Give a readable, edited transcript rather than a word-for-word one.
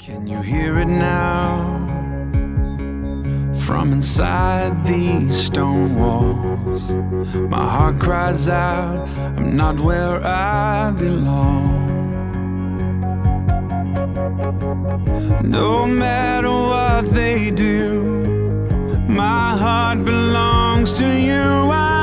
Can you hear it now? From inside these stone walls, my heart cries out, I'm not where I belong. No matter what they do, my heart belongs to you.